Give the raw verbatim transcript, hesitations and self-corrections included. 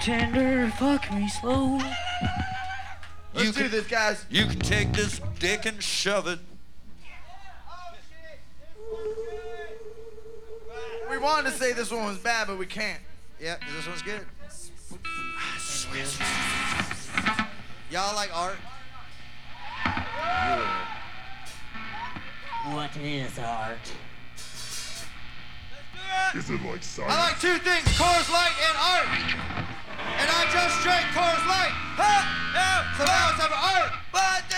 tender, fuck me slow. Let's You do can- this, guys. You can take this dick and shove it. We wanted to say this one was bad, but we can't. Yeah, this one's good. Y'all like art? What is art? Is it like science? I like two things, Coors Light and art. And I just drank Coors